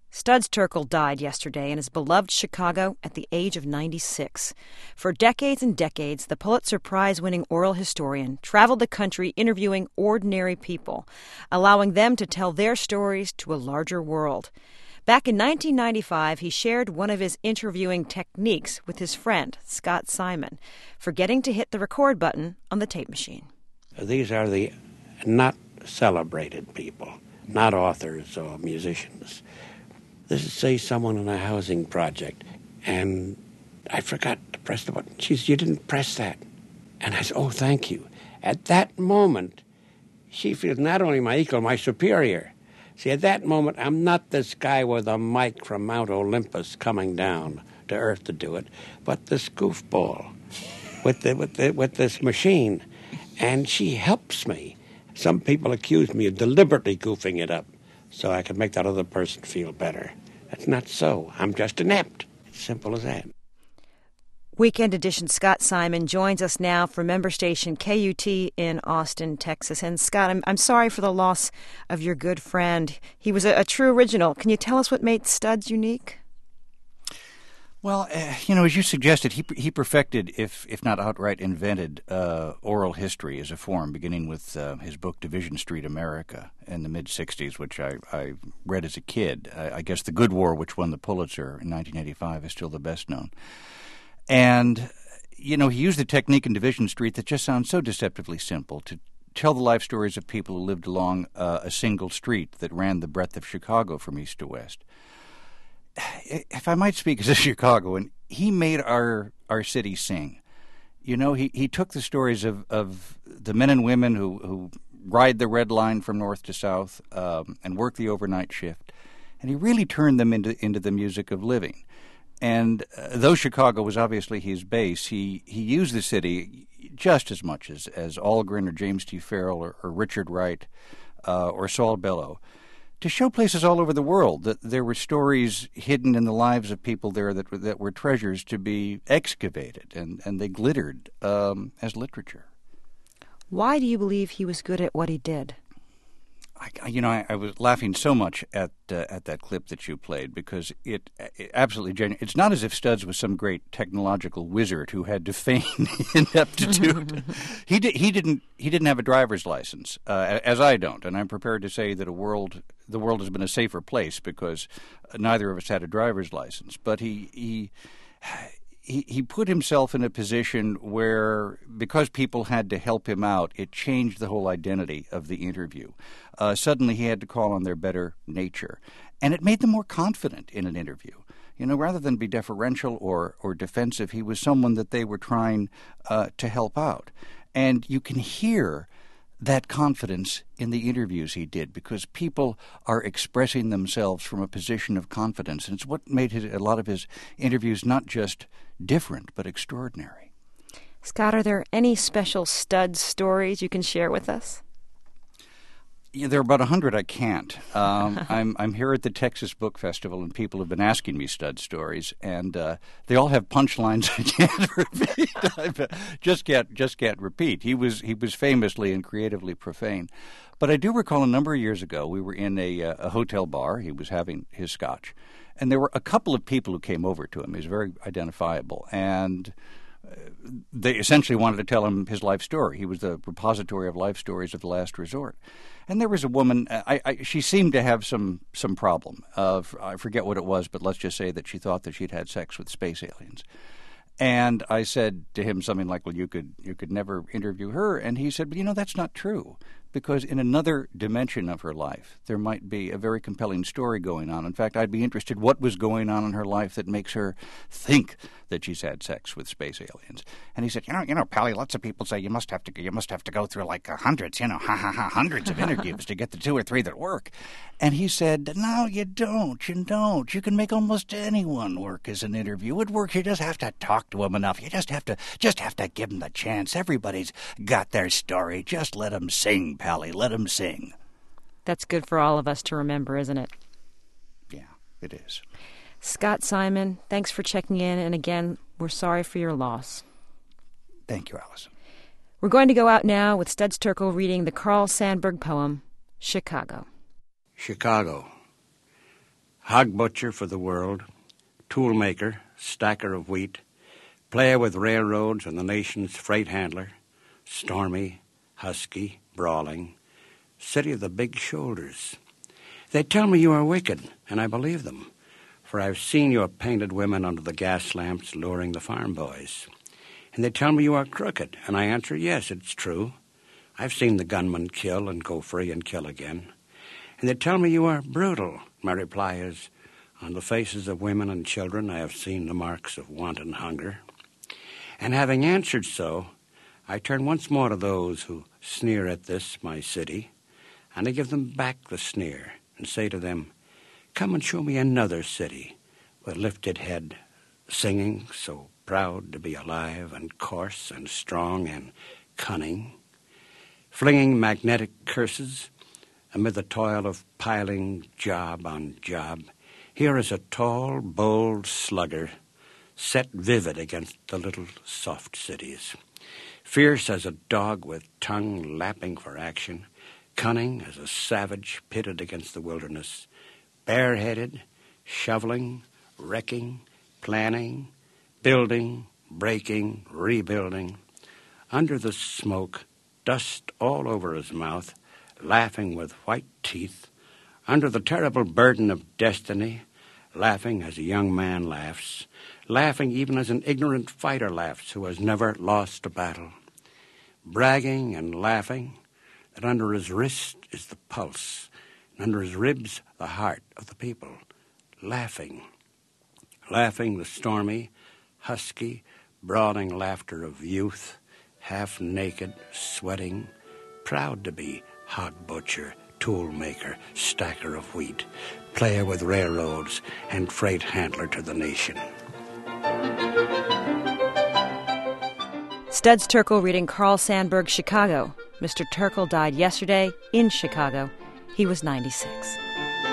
Studs Terkel died yesterday in his beloved Chicago at the age of 96. For decades and decades, the Pulitzer Prize-winning oral historian traveled the country interviewing ordinary people, allowing them to tell their stories to a larger world. Back in 1995, he shared one of his interviewing techniques with his friend, Scott Simon, forgetting to hit the record button on the tape machine. These are the not celebrated people, not authors or musicians. This is, say, someone in a housing project, and I forgot to press the button. She said, "You didn't press that." And I said, "Oh, thank you." At that moment, she feels not only my equal, my superior. See, at that moment, I'm not this guy with a mic from Mount Olympus coming down to earth to do it, but this goofball with this machine. And she helps me. Some people accuse me of deliberately goofing it up so I can make that other person feel better. That's not so. I'm just inept. It's simple as that. Weekend Edition Scott Simon joins us now from member station KUT in Austin, Texas. And Scott, I'm sorry for the loss of your good friend. He was a true original. Can you tell us what made Studs unique? Well, as you suggested, he perfected, if not outright invented, oral history as a form, beginning with his book Division Street America in the mid-'60s, which I read as a kid. I guess The Good War, which won the Pulitzer in 1985, is still the best known. And, he used the technique in Division Street that just sounds so deceptively simple, to tell the life stories of people who lived along a single street that ran the breadth of Chicago from east to west. If I might speak as a Chicagoan, he made our city sing. He took the stories of the men and women who ride the red line from north to south and work the overnight shift, and he really turned them into the music of living. And though Chicago was obviously his base, he used the city just as much as Algren or James T. Farrell or Richard Wright or Saul Bellow, to show places all over the world that there were stories hidden in the lives of people there that were treasures to be excavated, and they glittered as literature. Why do you believe he was good at what he did? I was laughing so much at that clip that you played because it absolutely genuine. It's not as if Studs was some great technological wizard who had to feign ineptitude. He didn't have a driver's license, as I don't, and I'm prepared to say that the world has been a safer place because neither of us had a driver's license. But he put himself in a position where, because people had to help him out, it changed the whole identity of the interview. Suddenly he had to call on their better nature. And it made them more confident in an interview. Rather than be deferential or defensive, he was someone that they were trying to help out. And you can hear that confidence in the interviews he did, because people are expressing themselves from a position of confidence. And it's what made a lot of his interviews not just different, but extraordinary. Scott, are there any special Studs stories you can share with us? Yeah, there are about 100 I can't. I'm here at the Texas Book Festival, and people have been asking me Stud stories, and they all have punchlines I can't repeat. just can't repeat. He was famously and creatively profane. But I do recall a number of years ago, we were in a hotel bar. He was having his scotch, and there were a couple of people who came over to him. He was very identifiable, and they essentially wanted to tell him his life story. He was the repository of life stories of the last resort. And there was a woman, she seemed to have some problem. I forget what it was, but let's just say that she thought that she'd had sex with space aliens. And I said to him something like, well, you could never interview her. And he said, but that's not true, because in another dimension of her life, there might be a very compelling story going on. In fact, I'd be interested what was going on in her life that makes her think that she's had sex with space aliens. And he said, Pally, lots of people say you must have to go through like hundreds, hundreds of interviews to get the 2 or 3 that work. And he said, no, you don't. You can make almost anyone work as an interview. It works. You just have to talk to them enough. You just have to give them the chance. Everybody's got their story. Just let them sing, Pally. Let them sing. That's good for all of us to remember, isn't it? Yeah, it is. Scott Simon, thanks for checking in. And again, we're sorry for your loss. Thank you, Allison. We're going to go out now with Studs Terkel reading the Carl Sandburg poem, Chicago. Chicago. hog butcher for the world, tool maker, stacker of wheat, player with railroads and the nation's freight handler, stormy, husky, brawling, city of the big shoulders. They tell me you are wicked, and I believe them, for I've seen your painted women under the gas lamps luring the farm boys. And they tell me you are crooked, and I answer, yes, it's true. I've seen the gunman kill and go free and kill again. And they tell me you are brutal. My reply is, on the faces of women and children I have seen the marks of want and hunger. And having answered so, I turn once more to those who sneer at this, my city, and I give them back the sneer and say to them, come and show me another city with lifted head, singing, so proud to be alive and coarse and strong and cunning, flinging magnetic curses amid the toil of piling job on job. Here is a tall, bold slugger set vivid against the little soft cities, fierce as a dog with tongue lapping for action, cunning as a savage pitted against the wilderness, bareheaded, shoveling, wrecking, planning, building, breaking, rebuilding. Under the smoke, dust all over his mouth, laughing with white teeth. Under the terrible burden of destiny, laughing as a young man laughs, laughing even as an ignorant fighter laughs who has never lost a battle. Bragging and laughing that under his wrist is the pulse, and under his ribs the heart of the people. Laughing the stormy, husky, brawling laughter of youth, half naked, sweating, proud to be hog butcher, tool maker, stacker of wheat, player with railroads, and freight handler to the nation. Studs Terkel reading Carl Sandburg's Chicago. Mr. Terkel died yesterday in Chicago. He was 96.